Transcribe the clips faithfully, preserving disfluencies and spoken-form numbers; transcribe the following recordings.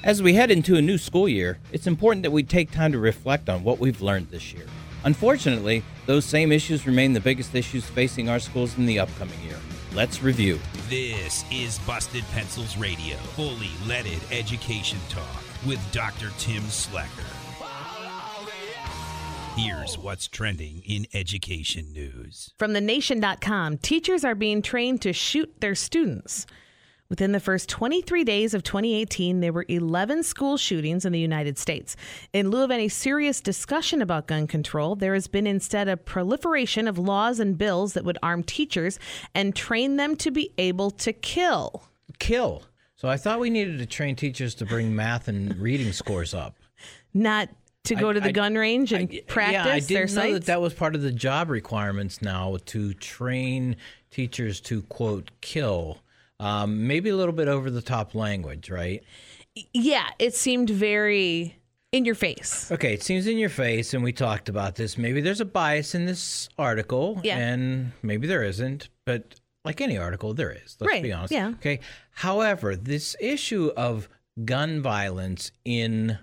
As we head into a new school year, it's important that we take time to reflect on what we've learned this year. Unfortunately, those same issues remain the biggest issues facing our schools in the upcoming year. Let's review. This is Busted Pencils Radio, fully leaded education talk with Doctor Tim Slacker. Here's what's trending in education news. From the nation dot com, teachers are being trained to shoot their students. Within the first twenty-three days of twenty eighteen, there were eleven school shootings in the United States. In lieu of any serious discussion about gun control, there has been instead a proliferation of laws and bills that would arm teachers and train them to be able to kill. Kill. So I thought we needed to train teachers to bring math and reading scores up. Not to go I, to the I, gun range and I, practice yeah, I their didn't know sights? that that was part of the job requirements now, to train teachers to, quote, kill. Um, maybe a little bit over the top language, right? Yeah, it seemed very in your face. Okay, it seems in your face, and we talked about this. Maybe there's a bias in this article, yeah. and maybe there isn't, but like any article, there is. Let's right. be honest. Yeah. Okay. However, this issue of gun violence in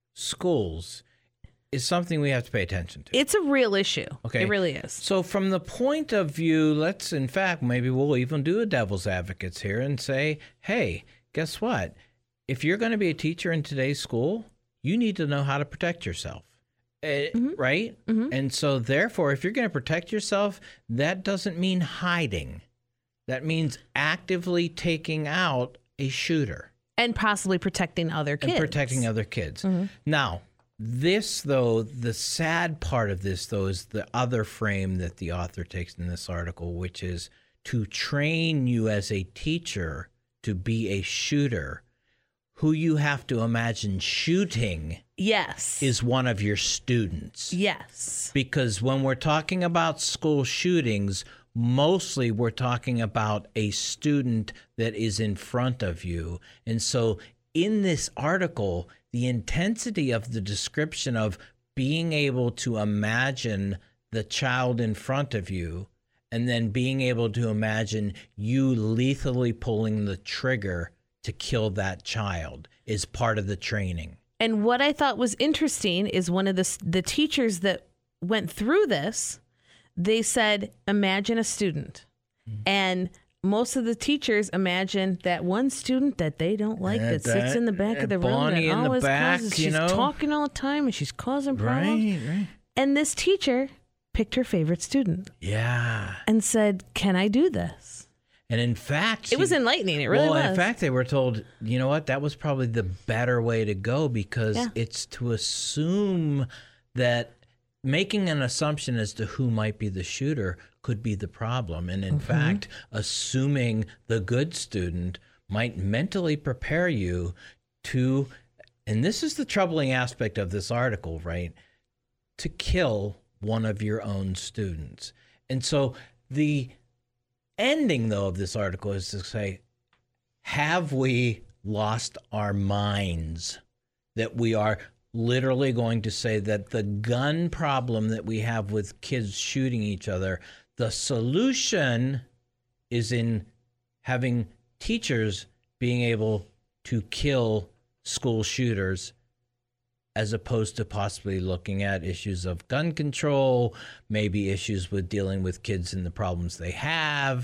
schools is something we have to pay attention to. It's a real issue. Okay. It really is. So from the point of view, let's, in fact, maybe we'll even do a devil's advocates here and say, hey, guess what? If you're going to be a teacher in today's school, you need to know how to protect yourself, uh, Mm-hmm. right? Mm-hmm. And so therefore, if you're going to protect yourself, that doesn't mean hiding. That means actively taking out a shooter. And possibly protecting other kids. And protecting other kids. Mm-hmm. Now, this, though, the sad part of this, though, is the other frame that the author takes in this article, which is to train you as a teacher to be a shooter. Who you have to imagine shooting yes. is one of your students. Yes. Because when we're talking about school shootings, mostly we're talking about a student that is in front of you. And so in this article, the intensity of the description of being able to imagine the child in front of you and then being able to imagine you lethally pulling the trigger to kill that child is part of the training. And what I thought was interesting is one of the the teachers that went through this, they said, imagine a student. Mm-hmm. And most of the teachers imagine that one student that they don't like that, that sits in the back of the room that always causes, she's know? talking all the time and she's causing problems. Right, right. And this teacher picked her favorite student. Yeah. And said, can I do this? And in fact, she, it was enlightening. It really well, was. In fact, they were told, you know what, that was probably the better way to go, because yeah. it's to assume that making an assumption as to who might be the shooter could be the problem. And in mm-hmm. fact, assuming the good student might mentally prepare you to, and this is the troubling aspect of this article, right, to kill one of your own students. And so the ending, though, of this article is to say, have we lost our minds that we are literally going to say that the gun problem that we have with kids shooting each other, the solution is in having teachers being able to kill school shooters, as opposed to possibly looking at issues of gun control, maybe issues with dealing with kids and the problems they have,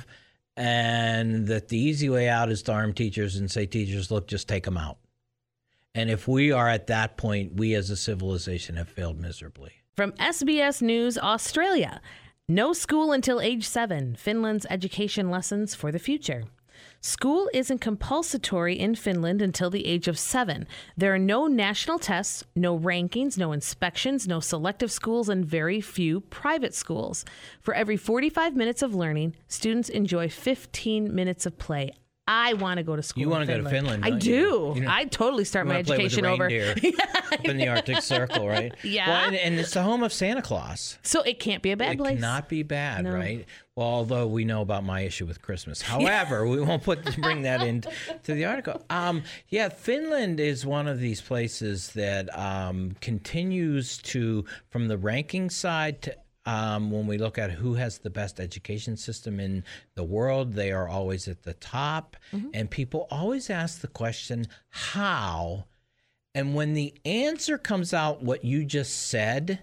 and that the easy way out is to arm teachers and say, teachers, look, just take them out. And if we are at that point, we as a civilization have failed miserably. From S B S News Australia, no school until age seven, Finland's education lessons for the future. School isn't compulsory in Finland until the age of seven. There are no national tests, no rankings, no inspections, no selective schools, and very few private schools. For every forty-five minutes of learning, students enjoy fifteen minutes of play. I want to go to school. You want to go to Finland? I do. You? You know, I totally start my education play with over. the up in the Arctic Circle, right? Yeah. Well, and, and it's the home of Santa Claus. So it can't be a bad it place. It cannot be bad, no. right? Well, although we know about my issue with Christmas. However, we won't put bring that into the article. Um, yeah, Finland is one of these places that um, continues to, from the ranking side to Um, when we look at who has the best education system in the world, they are always at the top. Mm-hmm. And people always ask the question, how? And when the answer comes out, what you just said,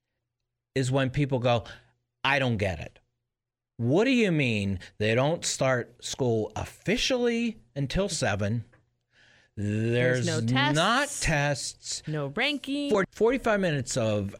is when people go, I don't get it. What do you mean they don't start school officially until seven? There's, There's no tests, not tests. no ranking. For forty-five minutes of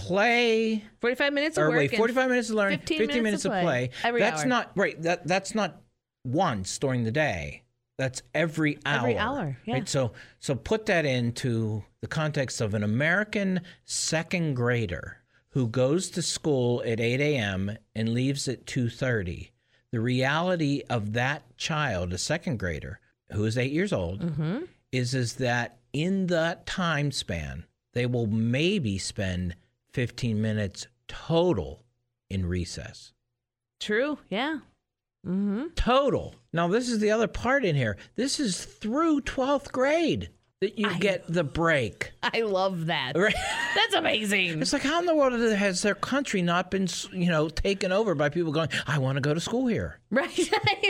play. forty-five minutes of or work. wait, forty-five minutes of learning, fifteen, fifteen minutes, minutes of of play. play. Every that's hour. not right. That that's not once during the day. That's every hour. Every hour, yeah. Right? So so put that into the context of an American second grader who goes to school at eight a.m. and leaves at two thirty. The reality of that child, a second grader who is eight years old, Mm-hmm. is is that in that time span, they will maybe spend fifteen minutes total in recess. True. Yeah. Mm-hmm. Total. Now, this is the other part in here. This is through twelfth grade that you I- get the break. I love that. Right? That's amazing. It's like, how in the world has their country not been, you know, taken over by people going, I want to go to school here? Right.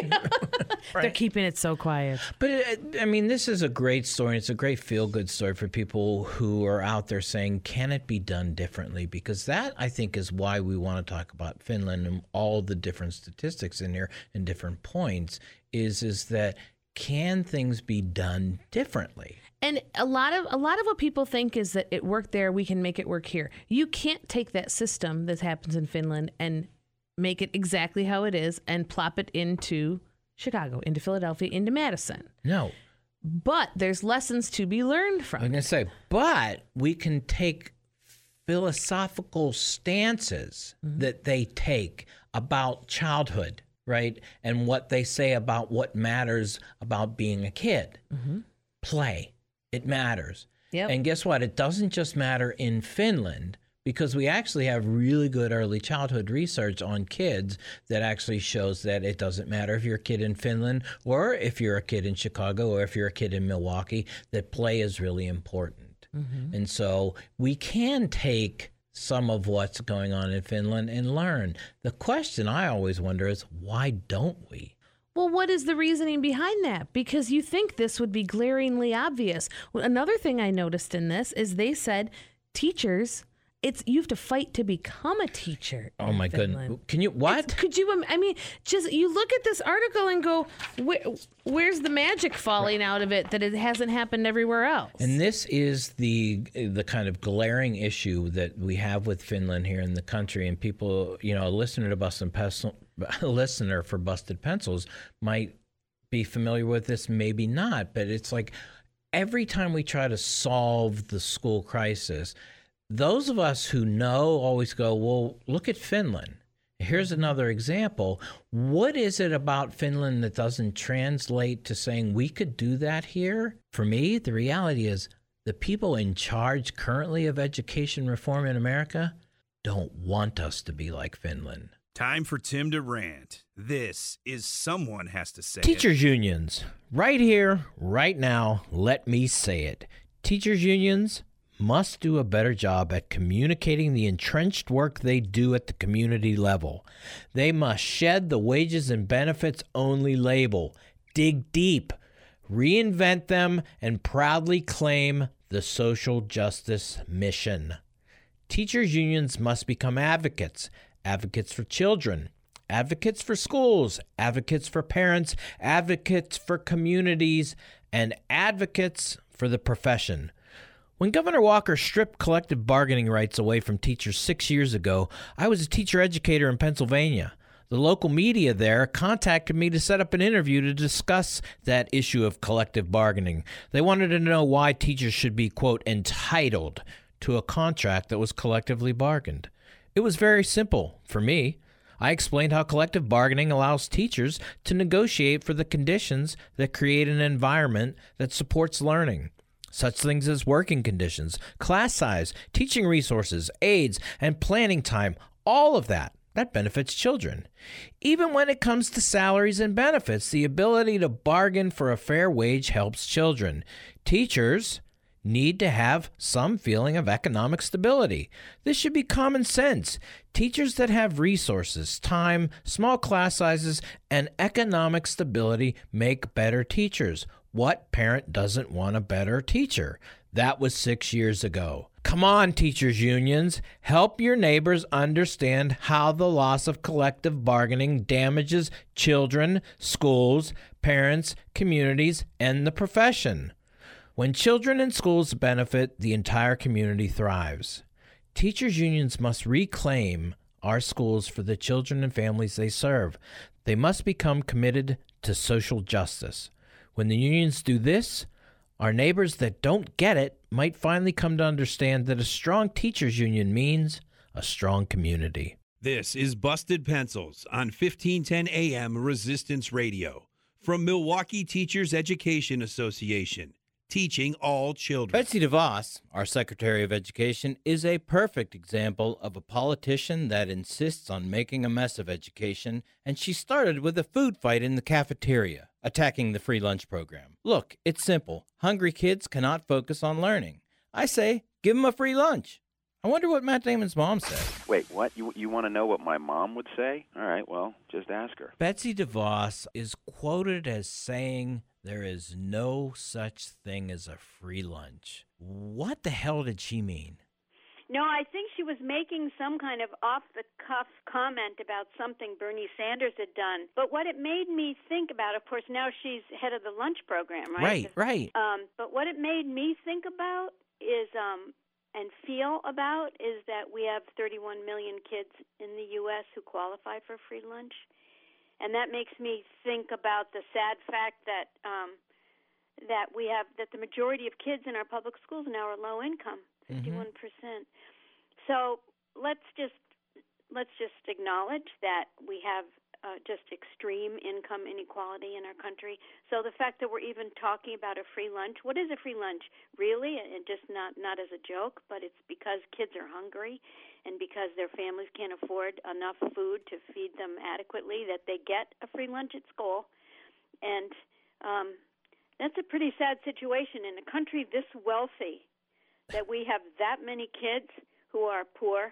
They're keeping it so quiet. But, it, I mean, this is a great story. It's a great feel-good story for people who are out there saying, can it be done differently? Because that, I think, is why we want to talk about Finland and all the different statistics in here and different points, is, is that can things be done differently? And a lot of a lot of what people think is that it worked there, we can make it work here. You can't take that system that happens in Finland and make it exactly how it is and plop it into Chicago, into Philadelphia, into Madison. No. But there's lessons to be learned from I'm going to say, but we can take philosophical stances Mm-hmm. that they take about childhood, right? And what they say about what matters about being a kid. Mm-hmm. Play. It matters. Yep. And guess what? It doesn't just matter in Finland, because we actually have really good early childhood research on kids that actually shows that it doesn't matter if you're a kid in Finland or if you're a kid in Chicago or if you're a kid in Milwaukee, that play is really important. Mm-hmm. And so we can take some of what's going on in Finland and learn. The question I always wonder is, why don't we? Well, what is the reasoning behind that? Because you think this would be glaringly obvious. Well, another thing I noticed in this is they said teachers, it's you have to fight to become a teacher. Oh in my Finland. goodness. Can you, what? It's- could you, im- I mean, just you look at this article and go, Where, where's the magic falling out of it that it hasn't happened everywhere else? And this is the the kind of glaring issue that we have with Finland here in the country. And people, you know, a listener to Busted Pencil, a listener for Busted Pencils might be familiar with this, maybe not. But it's like every time we try to solve the school crisis, those of us who know always go, well, look at Finland. Here's another example. What is it about Finland that doesn't translate to saying we could do that here? For me, the reality is the people in charge currently of education reform in America don't want us to be like Finland. Time for Tim to rant. This is Someone Has to Say It. Teachers unions, right here, right now, let me say it. Teachers unions must do a better job at communicating the entrenched work they do at the community level. They must shed the wages and benefits only label, dig deep, reinvent them, and proudly claim the social justice mission. Teachers unions must become advocates, advocates for children, advocates for schools, advocates for parents, advocates for communities, and advocates for the profession. When Governor Walker stripped collective bargaining rights away from teachers six years ago, I was a teacher educator in Pennsylvania. The local media there contacted me to set up an interview to discuss that issue of collective bargaining. They wanted to know why teachers should be, quote, entitled to a contract that was collectively bargained. It was very simple for me. I explained how collective bargaining allows teachers to negotiate for the conditions that create an environment that supports learning. Such things as working conditions, class size, teaching resources, aides, and planning time, all of that, that benefits children. Even when it comes to salaries and benefits, the ability to bargain for a fair wage helps children. Teachers need to have some feeling of economic stability. This should be common sense. Teachers that have resources, time, small class sizes, and economic stability make better teachers. What parent doesn't want a better teacher? That was six years ago. Come on, teachers' unions. Help your neighbors understand how the loss of collective bargaining damages children, schools, parents, communities, and the profession. When children and schools benefit, the entire community thrives. Teachers' unions must reclaim our schools for the children and families they serve. They must become committed to social justice. When the unions do this, our neighbors that don't get it might finally come to understand that a strong teachers' union means a strong community. This is Busted Pencils on fifteen ten A M Resistance Radio from Milwaukee Teachers Education Association, teaching all children. Betsy DeVos, our Secretary of Education, is a perfect example of a politician that insists on making a mess of education, and she started with a food fight in the cafeteria, attacking the free lunch program. Look, it's simple. Hungry kids cannot focus on learning. I say, give them a free lunch. I wonder what Matt Damon's mom said. Wait, what? You you want to know what my mom would say? All right, well, just ask her. Betsy DeVos is quoted as saying there is no such thing as a free lunch. What the hell did she mean? No, I think she was making some kind of off-the-cuff comment about something Bernie Sanders had done. But what it made me think about, of course, now she's head of the lunch program, right? Right, right. Um, but what it made me think about is, um, and feel about, is that we have thirty-one million kids in the U S who qualify for free lunch. And that makes me think about the sad fact that um, that we have that the majority of kids in our public schools now are low income, fifty-one percent. Mm-hmm. So let's just let's just acknowledge that we have uh, just extreme income inequality in our country. So the fact that we're even talking about a free lunch, what is a free lunch? Really, and just not not as a joke, but it's because kids are hungry. And because their families can't afford enough food to feed them adequately, that they get a free lunch at school. And um, that's a pretty sad situation in a country this wealthy, that we have that many kids who are poor.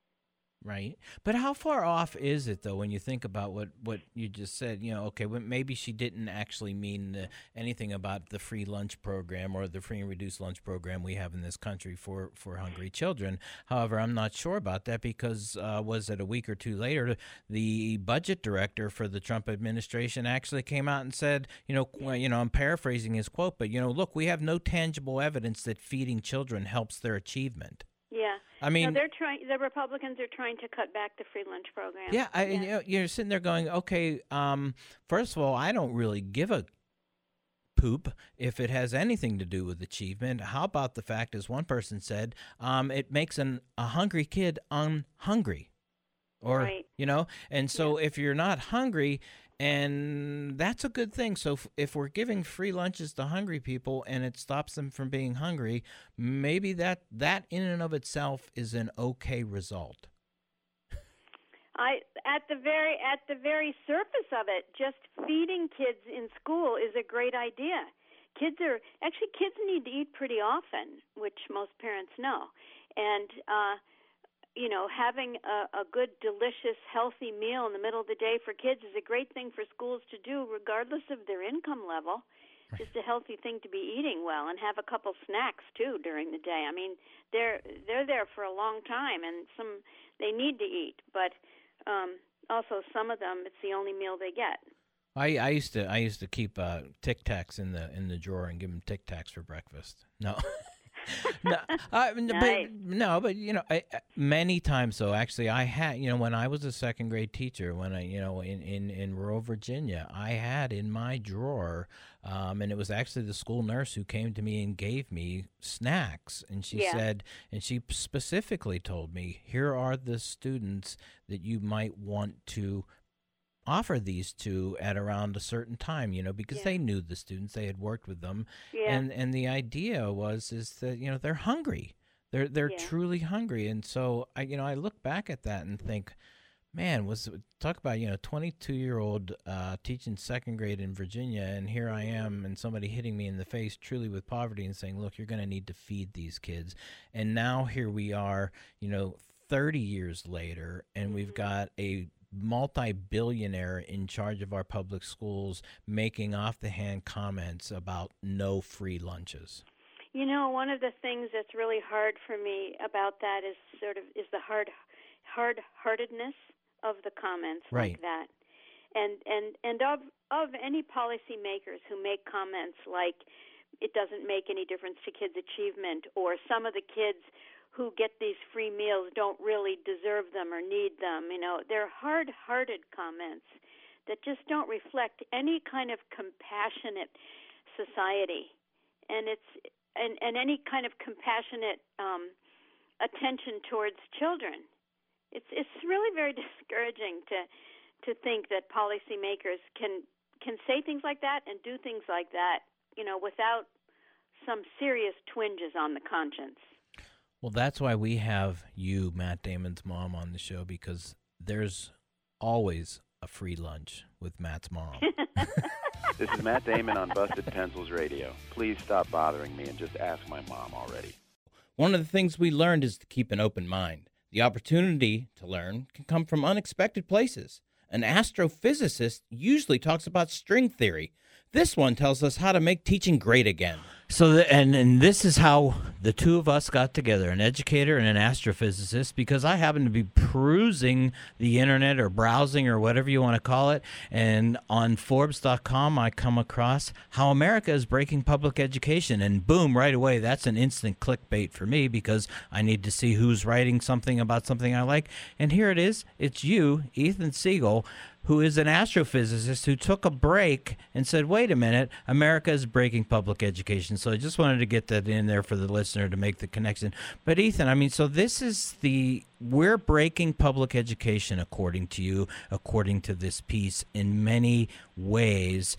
Right. But how far off is it, though, when you think about what, what you just said? You know, okay, well, maybe she didn't actually mean the, anything about the free lunch program or the free and reduced lunch program we have in this country for, for hungry children. However, I'm not sure about that because, uh, was it a week or two later, the budget director for the Trump administration actually came out and said, you know, well, you know, I'm paraphrasing his quote, but, you know, look, we have no tangible evidence that feeding children helps their achievement. Yeah. I mean, no, they're trying. The Republicans are trying to cut back the free lunch program. Yeah, I, yeah. And, you know, you're sitting there going, okay, um, first of all, I don't really give a poop if it has anything to do with achievement. How about the fact, as one person said, um, it makes an, a hungry kid unhungry, or right. you know, and so yeah. if you're not hungry. And that's a good thing. So if, if we're giving free lunches to hungry people and it stops them from being hungry, maybe that, that in and of itself is an okay result. I at the very at the very surface of it, just feeding kids in school is a great idea. Kids are actually kids need to eat pretty often, which most parents know, and uh, you know, having a, a good, delicious, healthy meal in the middle of the day for kids is a great thing for schools to do, regardless of their income level. Just a healthy thing to be eating well, and have a couple snacks too during the day. I mean, they're they're there for a long time, and some they need to eat, but um, also some of them it's the only meal they get. I, I used to I used to keep uh, Tic Tacs in the in the drawer and give them Tic Tacs for breakfast. No. no, uh, nice. but no, but you know, I, many times though. Actually, I had you know when I was a second grade teacher, when I you know in, in, in rural Virginia, I had in my drawer, um, and it was actually the school nurse who came to me and gave me snacks, and she yeah. said, and she specifically told me, here are the students that you might want to offer these to at around a certain time, you know, because yeah. they knew the students, they had worked with them, yeah. and and the idea was is that you know they're hungry, they're they're yeah. truly hungry, and so I you know I look back at that and think, man, was talk about you know twenty-two year old uh, teaching second grade in Virginia, and here I am, and somebody hitting me in the face truly with poverty and saying, look, you're going to need to feed these kids, and now here we are, you know, thirty years later, and we've got a multi-billionaire in charge of our public schools making off-the-hand comments about no free lunches? You know, one of the things that's really hard for me about that is sort of is the hard, hard-heartedness of the comments right. like that, and and and of of any policymakers who make comments like it doesn't make any difference to kids' achievement, or some of the kids who get these free meals don't really deserve them or need them. You know, they're hard-hearted comments that just don't reflect any kind of compassionate society, and it's and, and any kind of compassionate um, attention towards children. It's it's really very discouraging to to think that policymakers can can say things like that and do things like that, you know, without some serious twinges on the conscience. Well, that's why we have you, Matt Damon's mom, on the show, because there's always a free lunch with Matt's mom. This is Matt Damon on Busted Pencils Radio. Please stop bothering me and just ask my mom already. One of the things we learned is to keep an open mind. The opportunity to learn can come from unexpected places. An astrophysicist usually talks about string theory. This one tells us how to make teaching great again. So, the, and, and this is how the two of us got together, an educator and an astrophysicist, because I happened to be perusing the internet or browsing or whatever you want to call it, and on Forbes dot com I come across how America is breaking public education, and boom, right away, that's an instant clickbait for me because I need to see who's writing something about something I like, and here it is. It's you, Ethan Siegel, who is an astrophysicist who took a break and said, wait a minute, America is breaking public education. So I just wanted to get that in there for the listener to make the connection. But Ethan, I mean, so this is the, we're breaking public education according to you, according to this piece, in many ways.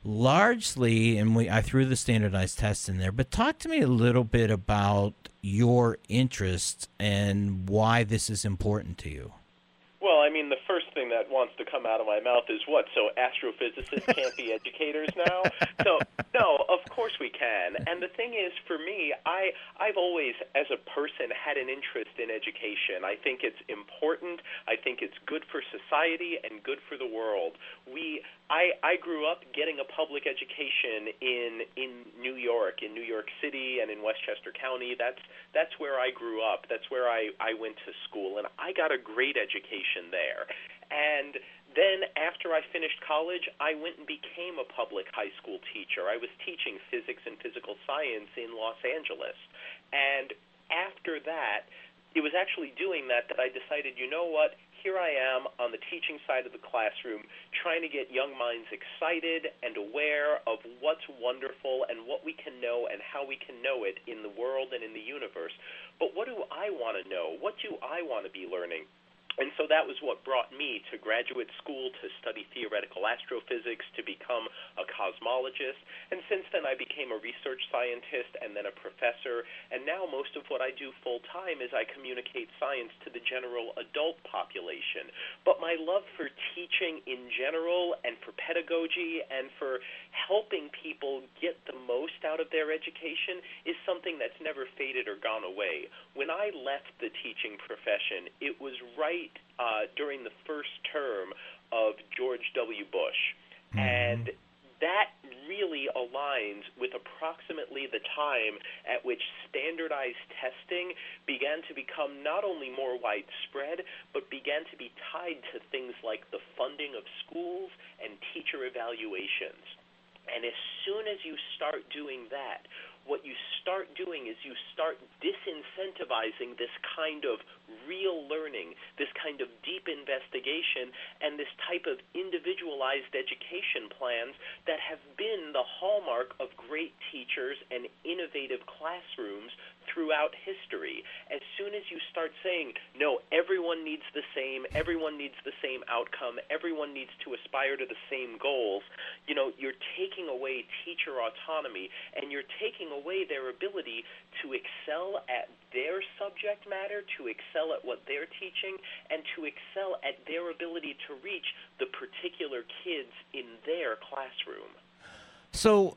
Largely, and we, I threw the standardized tests in there, but talk to me a little bit about your interests and why this is important to you. Well, I mean, the first thing that wants to come out of my mouth is what? So astrophysicists can't be educators now? So, no, of course we can. And the thing is, for me, I, I've always, as a person, had an interest in education. I think it's important. I think it's good for society and good for the world. We, I, I grew up getting a public education in in New York, in New York City, and in Westchester County. That's that's where I grew up. That's where I, I went to school, and I got a great education there. And then after I finished college, I went and became a public high school teacher. I was teaching physics and physical science in Los Angeles. And after that, it was actually doing that that I decided, you know what, here I am on the teaching side of the classroom trying to get young minds excited and aware of what's wonderful and what we can know and how we can know it in the world and in the universe. But what do I want to know? What do I want to be learning? And so that was what brought me to graduate school to study theoretical astrophysics, to become a cosmologist. And since then, I became a research scientist and then a professor. And now most of what I do full-time is I communicate science to the general adult population. But my love for teaching in general and for pedagogy and for helping people get the most out of their education is something that's never faded or gone away. When I left the teaching profession, it was right Uh, during the first term of George W. Bush. Mm-hmm. And that really aligns with approximately the time at which standardized testing began to become not only more widespread, but began to be tied to things like the funding of schools and teacher evaluations. And as soon as you start doing that, what you start doing is you start disincentivizing this kind of real learning, this kind of deep investigation, and this type of individualized education plans that have been the hallmark of great teachers and innovative classrooms throughout history. As soon as you start saying, no, everyone needs the same, everyone needs the same outcome, everyone needs to aspire to the same goals, you know, you're taking away teacher autonomy, and you're taking away their ability to excel at their subject matter, to excel at what they're teaching, and to excel at their ability to reach the particular kids in their classroom. So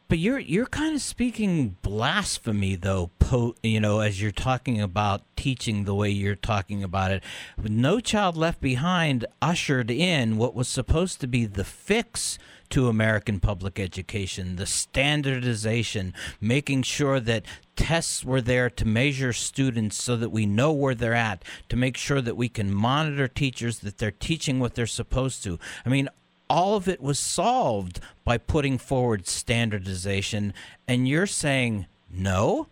But you're you're kind of speaking blasphemy, though, po, you know, as you're talking about teaching the way you're talking about it. No Child Left Behind ushered in what was supposed to be the fix to American public education, the standardization, making sure that tests were there to measure students so that we know where they're at, to make sure that we can monitor teachers, that they're teaching what they're supposed to. I mean, all of it was solved by putting forward standardization, and you're saying no?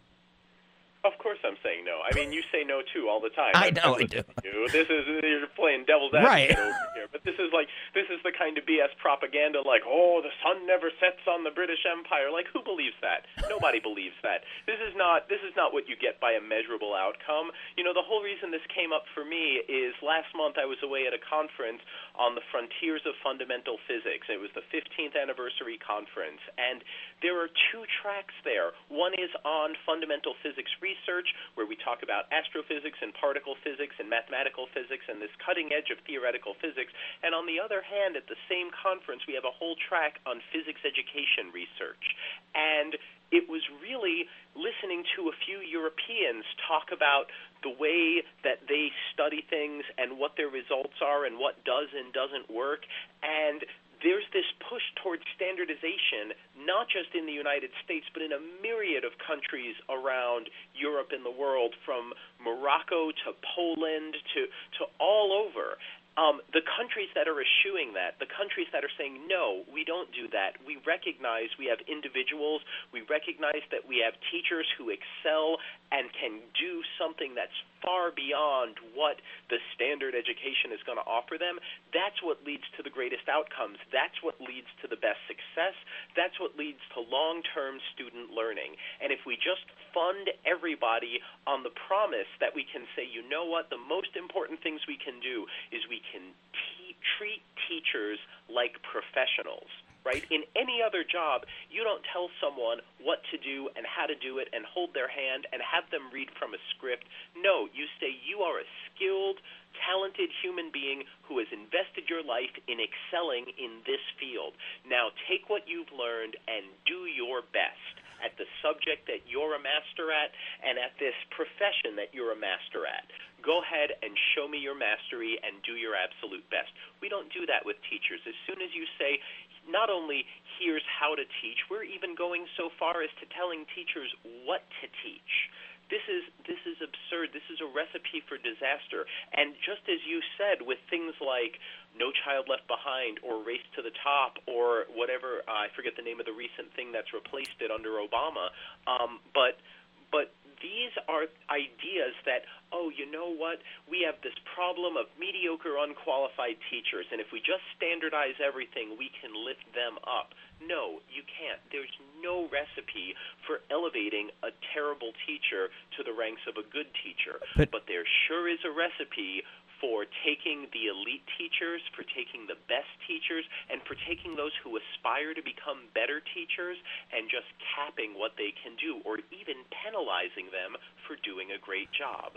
Of course I'm saying no. I mean, you say no, too, all the time. I know I do. You. This is, you're playing devil's Right. advocate over here. But this is like, this is the kind of B S propaganda like, oh, the sun never sets on the British Empire. Like, who believes that? Nobody believes that. This is not, this is not what you get by a measurable outcome. You know, the whole reason this came up for me is last month I was away at a conference on the frontiers of fundamental physics. It was the fifteenth anniversary conference. And there are two tracks there. One is on fundamental physics research, where we talk about astrophysics and particle physics and mathematical physics and this cutting edge of theoretical physics. And on the other hand, at the same conference, we have a whole track on physics education research. And it was really listening to a few Europeans talk about the way that they study things and what their results are and what does and doesn't work. And there's this push towards standardization, not just in the United States, but in a myriad of countries around Europe and the world, from Morocco to Poland to, to all over. Um, the countries that are eschewing that, the countries that are saying, no, we don't do that. We recognize we have individuals. We recognize that we have teachers who excel and can do something that's far beyond what the standard education is going to offer them. That's what leads to the greatest outcomes. That's what leads to the best success. That's what leads to long-term student learning. And if we just fund everybody on the promise that we can say, you know what, the most important things we can do is we can te- treat teachers like professionals, right? In any other job, you don't tell someone what to do and how to do it and hold their hand and have them read from a script. No, you say you are a skilled, talented human being who has invested your life in excelling in this field. Now take what you've learned and do your best at the subject that you're a master at and at this profession that you're a master at. Go ahead and show me your mastery and do your absolute best. We don't do that with teachers. As soon as you say, not only here's how to teach, we're even going so far as to telling teachers what to teach. This is this is absurd. This is a recipe for disaster. And just as you said, with things like No Child Left Behind or Race to the Top or whatever, uh, I forget the name of the recent thing that's replaced it under Obama, um, but but these are ideas that, oh, you know what, we have this problem of mediocre, unqualified teachers, and if we just standardize everything, we can lift them up. No, you can't. There's no recipe for elevating a terrible teacher to the ranks of a good teacher. But, but there sure is a recipe for taking the elite teachers, for taking the best teachers, and for taking those who aspire to become better teachers and just capping what they can do or even penalizing them for doing a great job.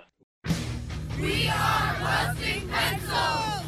We are Busted Pencils!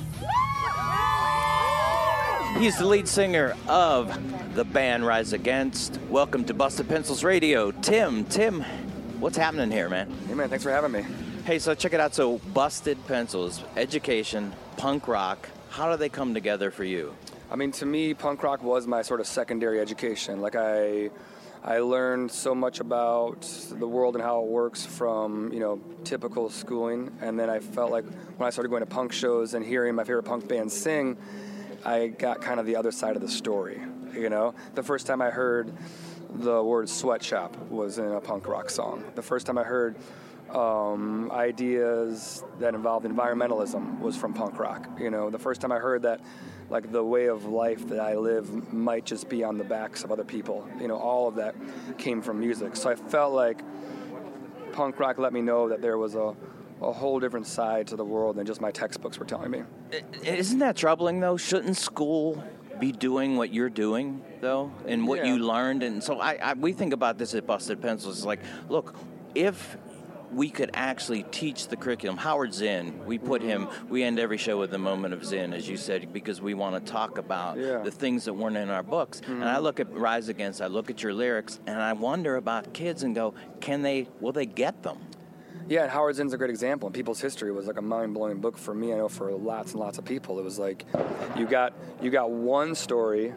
He's the lead singer of the band Rise Against. Welcome to Busted Pencils Radio. Tim, Tim, what's happening here, man? Hey, man, thanks for having me. Hey, so check it out. So Busted Pencils, education, punk rock, how do they come together for you? I mean, to me, punk rock was my sort of secondary education. Like, I I learned so much about the world and how it works from, you know, typical schooling. And then I felt like when I started going to punk shows and hearing my favorite punk bands sing, I got kind of the other side of the story, you know? The first time I heard the word sweatshop was in a punk rock song. The first time I heard um, ideas that involved environmentalism was from punk rock. You know, the first time I heard that, like, the way of life that I live might just be on the backs of other people, you know, all of that came from music. So I felt like punk rock let me know that there was a a whole different side to the world than just my textbooks were telling me. Isn't that troubling, though? Shouldn't school be doing what you're doing, though, and what Yeah. you learned? And so I, I we think about this at Busted Pencils. It's like, look, if we could actually teach the curriculum. Howard Zinn, we put him, we end every show with a moment of Zen, as you said, because we want to talk about Yeah. the things that weren't in our books. Mm-hmm. And I look at Rise Against, I look at your lyrics, and I wonder about kids and go, can they, will they get them? Yeah, and Howard Zinn's a great example. And People's History was like a mind-blowing book for me. I know for lots and lots of people. It was like you got you got one story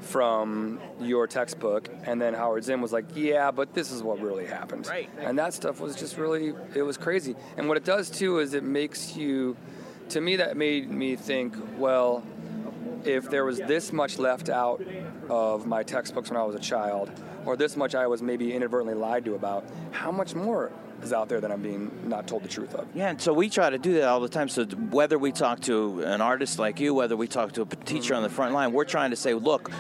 from your textbook, and then Howard Zinn was like, yeah, but this is what really happened. Right. And that stuff was just really, it was crazy. And what it does, too, is it makes you, to me, that made me think, well, if there was this much left out of my textbooks when I was a child, or this much I was maybe inadvertently lied to about, how much more is out there that I'm being not told the truth of? Yeah, and so we try to do that all the time. So whether we talk to an artist like you, whether we talk to a teacher on the front line, we're trying to say, look,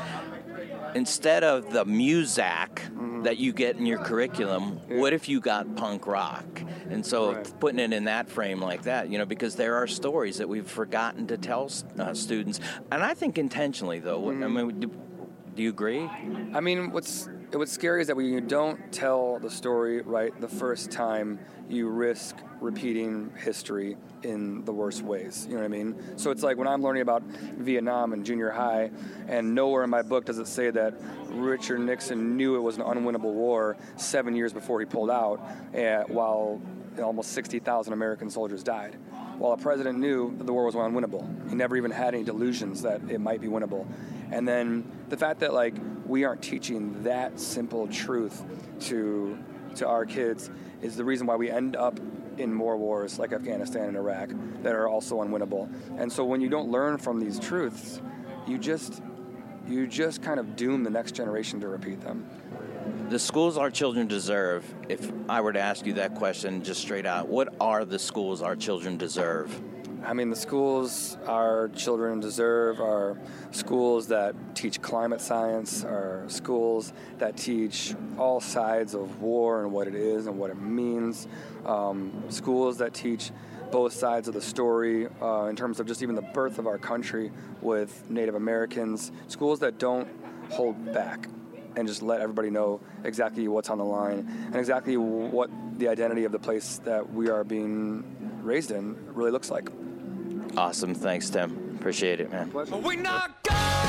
instead of the muzak mm-hmm. that you get in your curriculum, yeah. what if you got punk rock? And so right. putting it in that frame like that, you know, because there are stories that we've forgotten to tell uh, students. And I think intentionally, though. Mm-hmm. I mean, do, do you agree? I mean, what's what's scary is that when you don't tell the story right the first time, you risk repeating history in the worst ways. You know what I mean? So it's like when I'm learning about Vietnam in junior high, and nowhere in my book does it say that Richard Nixon knew it was an unwinnable war seven years before he pulled out, uh, while almost sixty thousand American soldiers died. While the president knew that the war was unwinnable. He never even had any delusions that it might be winnable. And then the fact that like we aren't teaching that simple truth to to our kids is the reason why we end up in more wars like Afghanistan and Iraq that are also unwinnable. And so when you don't learn from these truths, you just you just kind of doom the next generation to repeat them. The schools our children deserve, if I were to ask you that question just straight out, what are the schools our children deserve? I mean, the schools our children deserve are schools that teach climate science, are schools that teach all sides of war and what it is and what it means, um, schools that teach both sides of the story uh, in terms of just even the birth of our country with Native Americans, schools that don't hold back and just let everybody know exactly what's on the line and exactly what the identity of the place that we are being raised in really looks like. Awesome. Thanks, Tim. Appreciate it, man. We not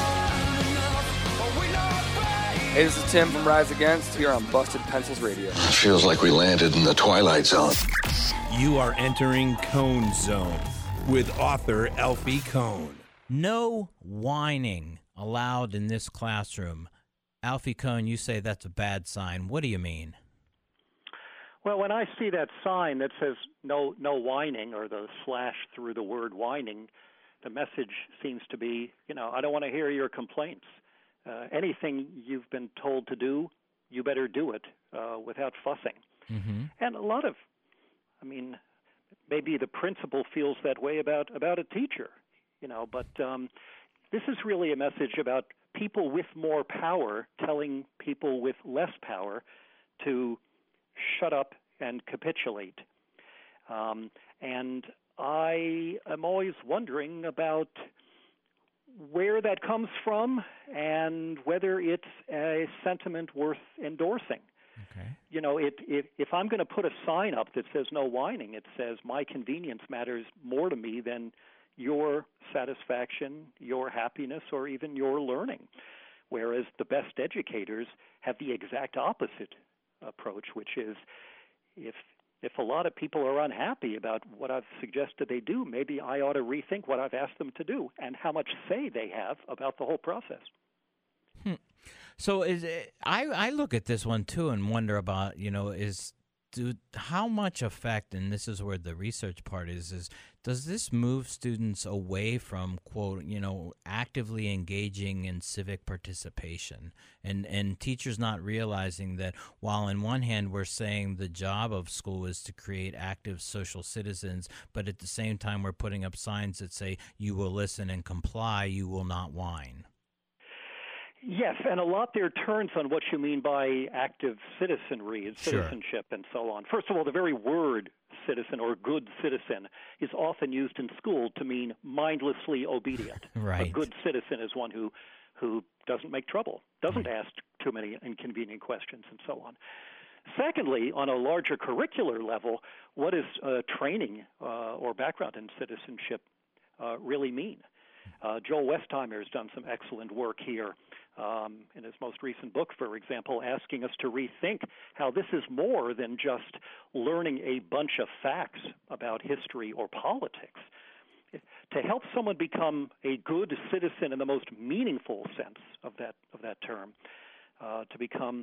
Hey, this is Tim from Rise Against here on Busted Pencils Radio. It feels like we landed in the Twilight Zone. You are entering Cone Zone with author Alfie Kohn. No whining allowed in this classroom. Alfie Kohn, you say that's a bad sign. What do you mean? Well, when I see that sign that says no no whining, or the slash through the word whining, the message seems to be, you know, I don't want to hear your complaints. Uh, anything you've been told to do, you better do it uh, without fussing. Mm-hmm. And a lot of, I mean, maybe the principal feels that way about, about a teacher, you know, but um, this is really a message about people with more power telling people with less power to shut up and capitulate. Um, and I am always wondering about where that comes from and whether it's a sentiment worth endorsing. Okay. You know, it, it, if I'm going to put a sign up that says no whining, it says my convenience matters more to me than your satisfaction, your happiness, or even your learning. Whereas the best educators have the exact opposite approach, which is if if a lot of people are unhappy about what I've suggested they do, maybe I ought to rethink what I've asked them to do and how much say they have about the whole process. Hmm. So is it, I I look at this one too and wonder about, you know, is do how much effect, and this is where the research part is, is does this move students away from, quote, you know, actively engaging in civic participation, and, and teachers not realizing that while on one hand we're saying the job of school is to create active social citizens, but at the same time we're putting up signs that say you will listen and comply, you will not whine. Yes, and a lot there turns on what you mean by active citizenry and citizenship sure. and so on. First of all, the very word citizen or good citizen is often used in school to mean mindlessly obedient. Right. A good citizen is one who, who doesn't make trouble, doesn't right. ask too many inconvenient questions, and so on. Secondly, on a larger curricular level, what does uh, training uh, or background in citizenship uh, really mean? Uh, Joel Westheimer has done some excellent work here um, in his most recent book, for example, asking us to rethink how this is more than just learning a bunch of facts about history or politics. To help someone become a good citizen in the most meaningful sense of that of that term, uh, to become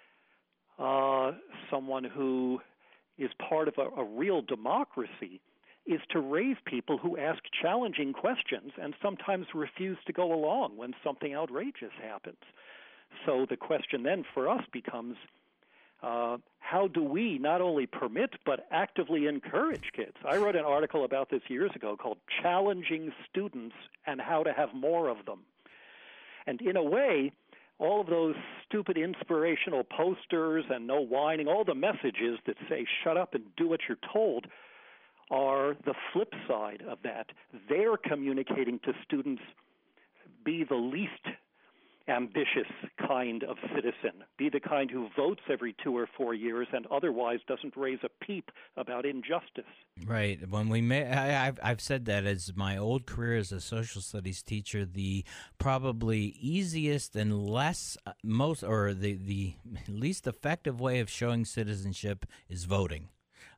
uh, someone who is part of a, a real democracy, is to raise people who ask challenging questions and sometimes refuse to go along when something outrageous happens. So the question then for us becomes, uh, how do we not only permit but actively encourage kids? I wrote an article about this years ago called Challenging Students and How to Have More of Them. And in a way, all of those stupid inspirational posters and no whining, all the messages that say shut up and do what you're told, are the flip side of that. They're communicating to students, be the least ambitious kind of citizen, be the kind who votes every two or four years and otherwise doesn't raise a peep about injustice. Right. When we may, I, I've I've said that as my old career as a social studies teacher, the probably easiest and less uh, most or the the least effective way of showing citizenship is voting.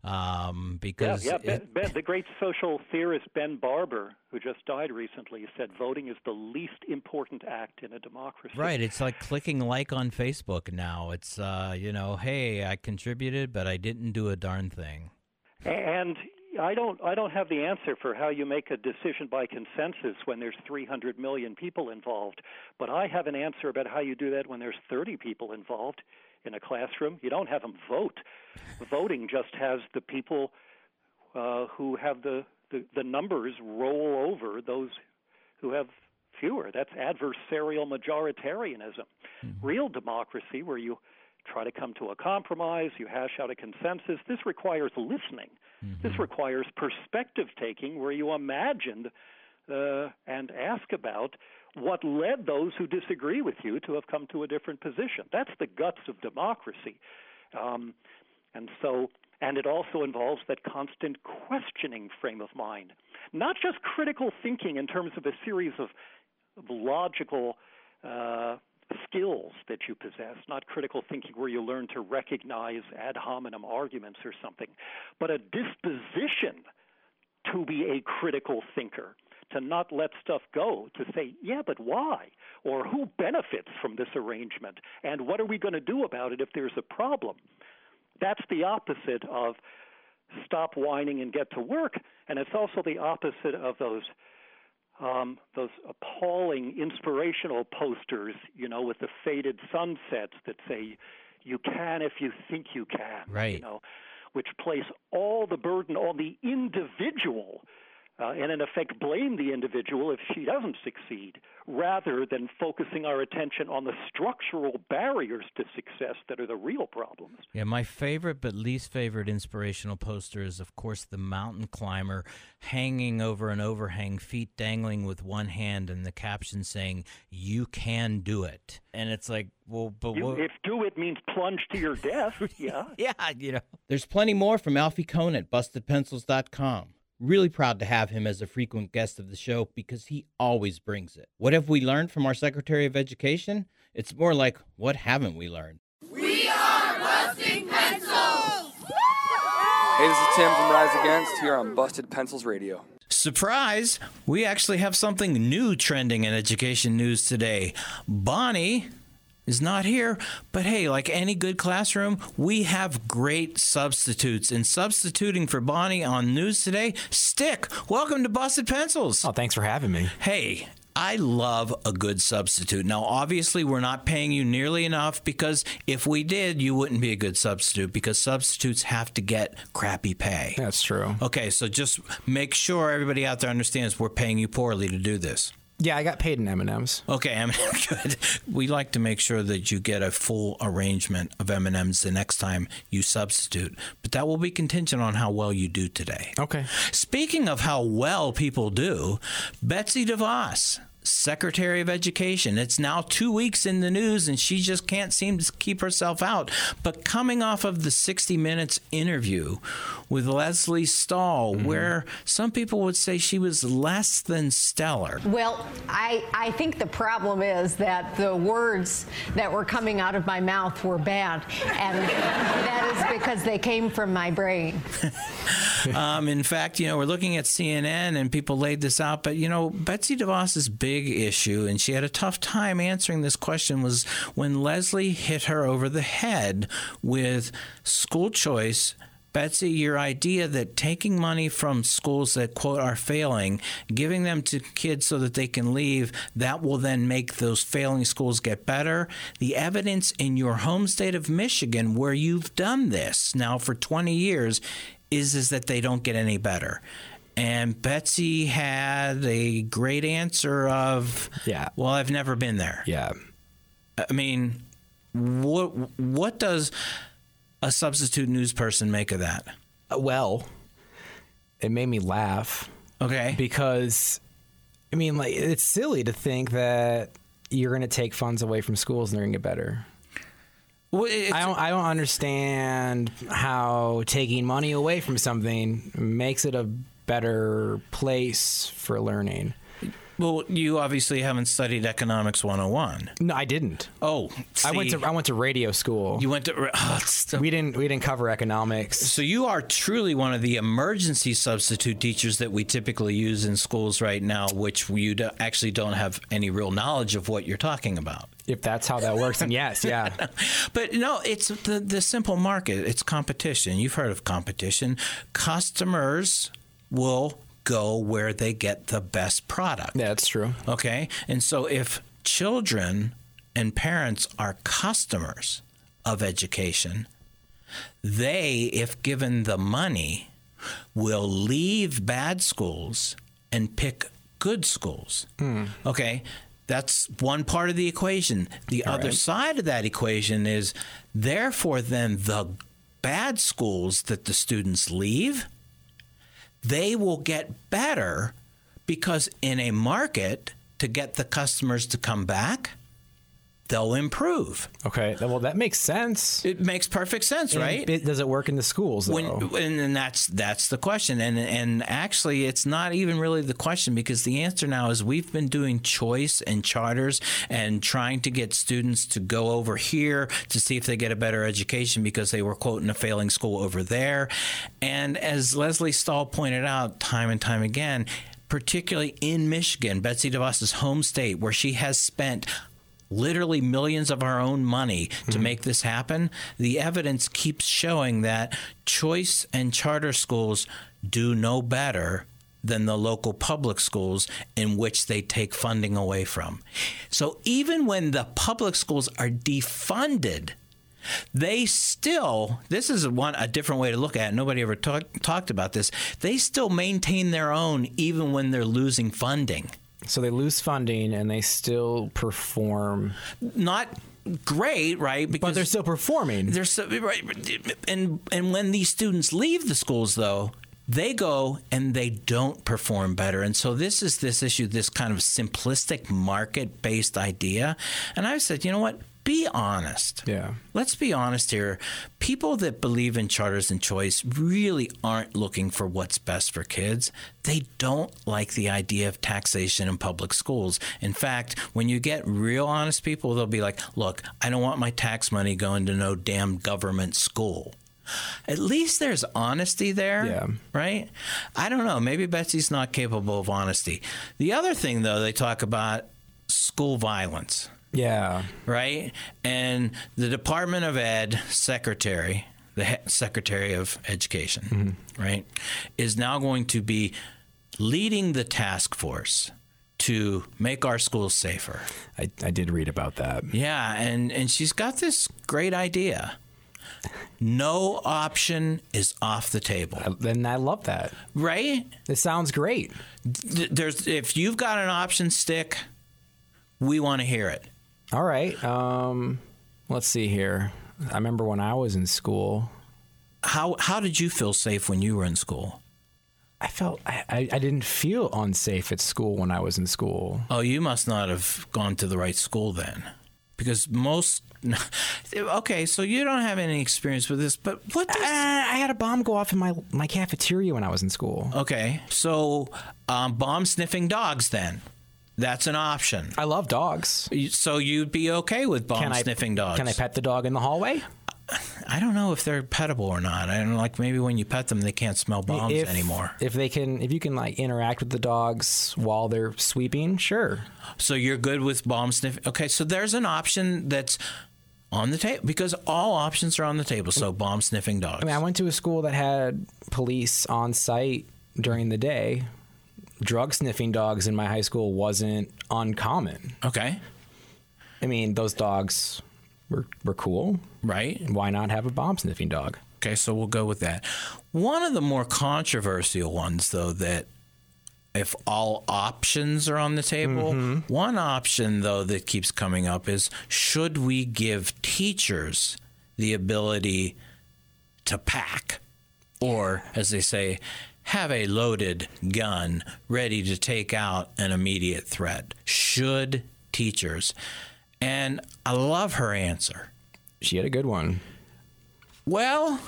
Um, because yeah, yeah. it, Ben, Ben, the great social theorist Ben Barber, who just died recently, said voting is the least important act in a democracy. Right. It's like clicking like on Facebook now. It's, uh, you know, hey, I contributed, but I didn't do a darn thing. And I don't, I don't have the answer for how you make a decision by consensus when there's three hundred million people involved, but I have an answer about how you do that when there's thirty people involved. In a classroom, you don't have them vote. Voting just has the people uh, who have the, the, the numbers roll over those who have fewer. That's adversarial majoritarianism. Mm-hmm. Real democracy, where you try to come to a compromise, you hash out a consensus, this requires listening. Mm-hmm. This requires perspective-taking, where you imagine uh, and ask about what led those who disagree with you to have come to a different position. That's the guts of democracy. Um, and so, and it also involves that constant questioning frame of mind, not just critical thinking in terms of a series of, of logical uh, skills that you possess, not critical thinking where you learn to recognize ad hominem arguments or something, but a disposition to be a critical thinker, to not let stuff go, to say, yeah, but why? Or who benefits from this arrangement? And what are we going to do about it if there's a problem? That's the opposite of stop whining and get to work. And it's also the opposite of those um, those appalling inspirational posters, you know, with the faded sunsets that say, you can if you think you can. Right. You know, which place all the burden on the individual Uh, and in effect blame the individual if she doesn't succeed, rather than focusing our attention on the structural barriers to success that are the real problems. Yeah, my favorite but least favorite inspirational poster is, of course, the mountain climber hanging over an overhang, feet dangling with one hand, and the caption saying, "You can do it." And it's like, well, but you, what? If do it means plunge to your death, yeah. Yeah, you know. There's plenty more from Alfie Kohn at busted pencils dot com. Really proud to have him as a frequent guest of the show because he always brings it. What have we learned from our Secretary of Education? It's more like, what haven't we learned? We are Busting Pencils! Hey, this is Tim from Rise Against here on Busted Pencils Radio. Surprise! We actually have something new trending in education news today. Bonnie is not here, but hey, like any good classroom, we have great substitutes. And substituting for Bonnie on news today, Stick. Welcome to Busted Pencils. Oh, thanks for having me. Hey, I love a good substitute. Now, obviously, we're not paying you nearly enough because if we did, you wouldn't be a good substitute because substitutes have to get crappy pay. That's true. Okay, so just make sure everybody out there understands we're paying you poorly to do this. Yeah, I got paid in M and M's. Okay, M and M's, good. We like to make sure that you get a full arrangement of M and M's the next time you substitute, but that will be contingent on how well you do today. Okay. Speaking of how well people do, Betsy DeVos Secretary of Education. It's now two weeks in the news, and she just can't seem to keep herself out. But coming off of the sixty minutes interview with Lesley Stahl, mm-hmm. where some people would say she was less than stellar. Well, I, I think the problem is that the words that were coming out of my mouth were bad, and that is because they came from my brain. um, in fact, you know, we're looking at C N N, and people laid this out, but, you know, Betsy DeVos's big issue, and she had a tough time answering this question, was when Lesley hit her over the head with school choice. Betsy, your idea that taking money from schools that, quote, are failing, giving them to kids so that they can leave, that will then make those failing schools get better. The evidence in your home state of Michigan, where you've done this now for twenty years, is, is that they don't get any better. And Betsy had a great answer of, yeah. well, I've never been there. Yeah. I mean, what what does a substitute news person make of that? Well, it made me laugh. Okay. Because, I mean, like, it's silly to think that you're going to take funds away from schools and they're going to get better. Well, I don't. I don't understand how taking money away from something makes it a better place for learning. Well, you obviously haven't studied Economics one oh one. No, I didn't. Oh, see. I went to I went to radio school. You went to oh, we didn't we didn't cover economics. So you are truly one of the emergency substitute teachers that we typically use in schools right now, which you do, actually don't have any real knowledge of what you're talking about. If that's how that works, then yes, yeah. But no, it's the the simple market. It's competition. You've heard of competition. Customers will go where they get the best product. Yeah, that's true. Okay? And so if children and parents are customers of education, they, if given the money, will leave bad schools and pick good schools. Mm. Okay? That's one part of the equation. The All other right. side of that equation is, therefore, then the bad schools that the students leave, they will get better because in a market, to get the customers to come back, they'll improve. Okay, well, that makes sense. It makes perfect sense, and right? It, does it work in the schools, though? When, and, and that's that's the question. And and actually, it's not even really the question, because the answer now is we've been doing choice and charters and trying to get students to go over here to see if they get a better education because they were, quote, in a failing school over there. And as Lesley Stahl pointed out time and time again, particularly in Michigan, Betsy DeVos's home state, where she has spent literally millions of our own money to mm-hmm. make this happen, the evidence keeps showing that choice and charter schools do no better than the local public schools in which they take funding away from. So even when the public schools are defunded, they still, this is one a different way to look at it. Nobody ever talk, talked about this. They still maintain their own even when they're losing funding. So they lose funding and they still perform. Not great, right? Because but they're still performing. They're so, right, and and when these students leave the schools, though, they go and they don't perform better. And so this is this issue, this kind of simplistic market-based idea. And I said, you know what? Be honest. Yeah. Let's be honest here. People that believe in charters and choice really aren't looking for what's best for kids. They don't like the idea of taxation in public schools. In fact, when you get real honest people, they'll be like, look, I don't want my tax money going to no damn government school. At least there's honesty there, yeah. right? I don't know. Maybe Betsy's not capable of honesty. The other thing, though, they talk about school violence. Yeah. Right? And the Department of Ed secretary, the he- Secretary of Education, mm-hmm. right, is now going to be leading the task force to make our schools safer. I, I did read about that. Yeah, and, and she's got this great idea. No option is off the table. And I love that. Right? It sounds great. There's if you've got an option stick, we want to hear it. All right. Um, let's see here. I remember when I was in school. How how did you feel safe when you were in school? I felt I, I, I didn't feel unsafe at school when I was in school. Oh, you must not have gone to the right school then. Because most... Okay, so you don't have any experience with this, but what does... I, I had a bomb go off in my, my cafeteria when I was in school. Okay, so um, bomb-sniffing dogs then. That's an option. I love dogs. So you'd be okay with bomb-sniffing dogs? Can I pet the dog in the hallway? I don't know if they're pettable or not. I don't know, like maybe when you pet them, they can't smell bombs if, anymore. If they can, if you can like interact with the dogs while they're sweeping, sure. So you're good with bomb sniffing. Okay, so there's an option that's on the table because all options are on the table. So bomb sniffing dogs. I mean, I went to a school that had police on site during the day. Drug sniffing dogs in my high school wasn't uncommon. Okay. I mean, those dogs were were cool. Right. Why not have a bomb sniffing dog? Okay, so we'll go with that. One of the more controversial ones, though, that if all options are on the table, mm-hmm. one option, though, that keeps coming up is, should we give teachers the ability to pack? Or, as they say, have a loaded gun ready to take out an immediate threat? Should teachers? And I love her answer. She had a good one. Well,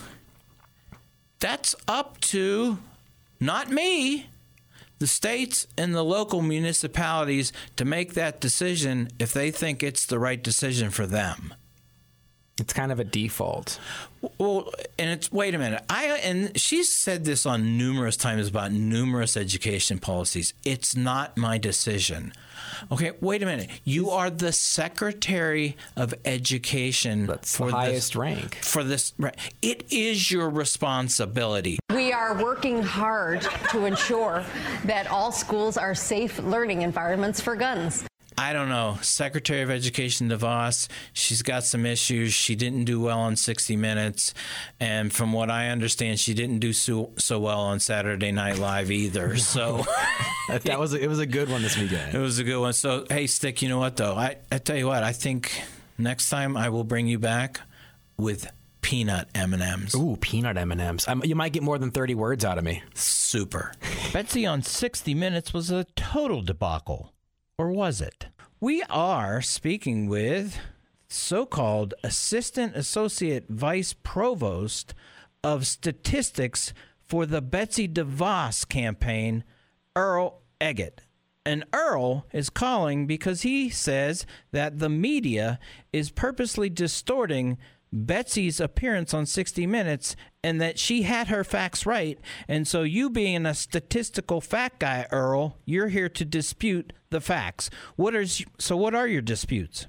that's up to not me, the states and the local municipalities to make that decision if they think it's the right decision for them. It's kind of a default. Well, and it's, wait a minute. I and she's said this on numerous times about numerous education policies. It's not my decision. Okay, wait a minute. You are the Secretary of Education. That's for the highest this, rank. For this, it is your responsibility. We are working hard to ensure that all schools are safe learning environments for guns. I don't know. Secretary of Education DeVos, she's got some issues. She didn't do well on sixty minutes. And from what I understand, she didn't do so, so well on Saturday Night Live either. So that was a, it was a good one this weekend. It was a good one. So, hey, Stick, you know what, though? I, I tell you what, I think next time I will bring you back with peanut M and M's. Ooh, peanut M and M's. I'm, you might get more than thirty words out of me. Super. Betsy on sixty minutes was a total debacle. Or was it? We are speaking with so-called Assistant Associate Vice Provost of Statistics for the Betsy DeVos campaign, Earl Eggett. And Earl is calling because he says that the media is purposely distorting Betsy's appearance on sixty minutes and that she had her facts right. And so you being a statistical fact guy, Earl, you're here to dispute the facts. What is so what are your disputes?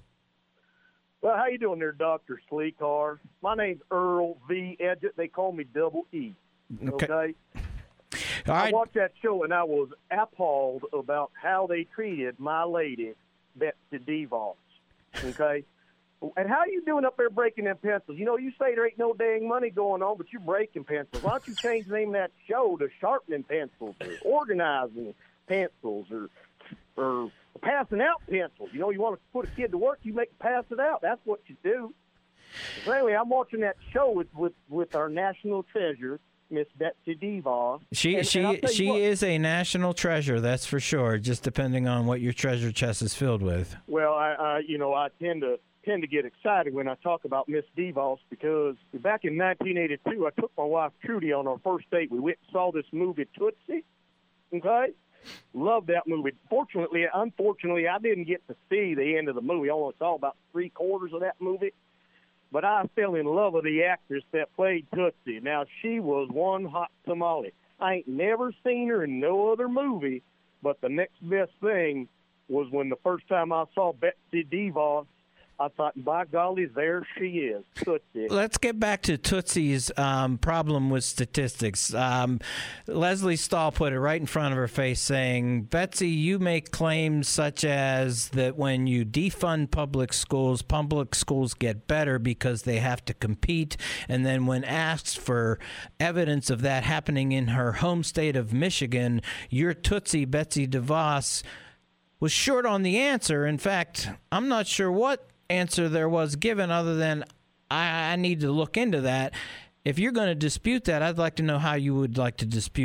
Well, how you doing there, Doctor Sleekar? My name's Earl V. Edgett. They call me Double E. Okay? okay? All right. I watched that show, and I was appalled about how they treated my lady, Betsy DeVos. Okay? And how are you doing up there breaking them pencils? You know, you say there ain't no dang money going on, but you're breaking pencils. Why don't you change the name of that show to Sharpening Pencils or Organizing Pencils or or passing out pencils? You know, you want to put a kid to work, you make him pass it out. That's what you do. So anyway, I'm watching that show with, with, with our national treasure, Miss Betsy DeVos. She and, she and she what, is a national treasure, that's for sure. Just depending on what your treasure chest is filled with. Well, I, I you know I tend to tend to get excited when I talk about Miss DeVos because back in nineteen eighty-two, I took my wife Trudy on our first date. We went and saw this movie Tootsie. Okay, loved that movie. Fortunately, unfortunately, I didn't get to see the end of the movie. I only saw about three quarters of that movie. But I fell in love with the actress that played Tootsie. Now, she was one hot tamale. I ain't never seen her in no other movie, but the next best thing was when the first time I saw Betsy DeVos, I thought, by golly, there she is, Tootsie. Let's get back to Tootsie's um, problem with statistics. Um, Leslie Stahl put it right in front of her face saying, Betsy, you make claims such as that when you defund public schools, public schools get better because they have to compete. And then when asked for evidence of that happening in her home state of Michigan, your Tootsie, Betsy DeVos, was short on the answer. In fact, I'm not sure what answer there was given other than I, I need to look into that. If you're going to dispute that, I'd like to know how you would like to dispute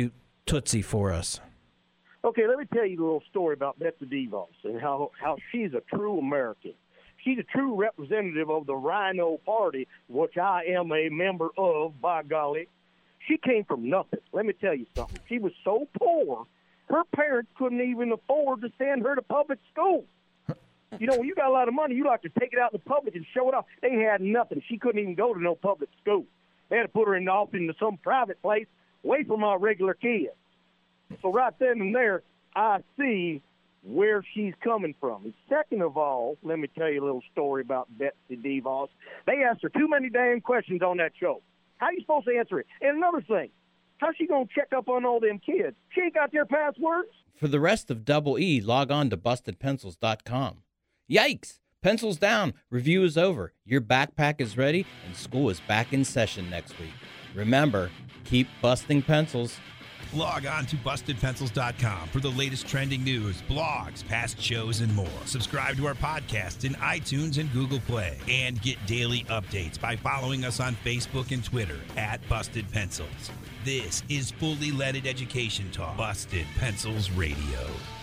Tootsie for us. Okay, let me tell you a little story about Betsy DeVos and how, how she's a true American. She's a true representative of the Rhino Party, which I am a member of, by golly. She came from nothing. Let me tell you something. She was so poor, her parents couldn't even afford to send her to public school. You know, when you got a lot of money, you like to take it out in the public and show it off. They had nothing. She couldn't even go to no public school. They had to put her in off into some private place away from our regular kids. So right then and there, I see where she's coming from. And second of all, let me tell you a little story about Betsy DeVos. They asked her too many damn questions on that show. How you supposed to answer it? And another thing, how's she going to check up on all them kids? She ain't got their passwords. For the rest of Double E, log on to busted pencils dot com. Yikes! Pencils down. Review is over. Your backpack is ready, and school is back in session next week. Remember, keep busting pencils. Log on to busted pencils dot com for the latest trending news, blogs, past shows, and more. Subscribe to our podcast in iTunes and Google Play. And get daily updates by following us on Facebook and Twitter at Busted Pencils. This is fully leaded education talk. Busted Pencils Radio.